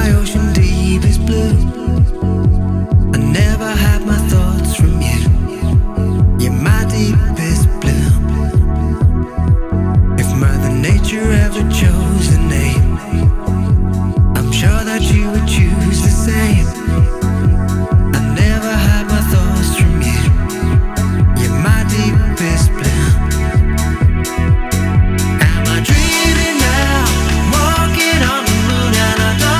my ocean deep is blue. I never hide my thoughts from you. You're my deepest blue. If Mother Nature ever chose a name, I'm sure that you